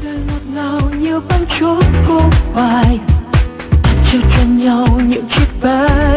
đời ngọt ngào như băng chốt cô bài, trao cho nhau những chiếc bánh.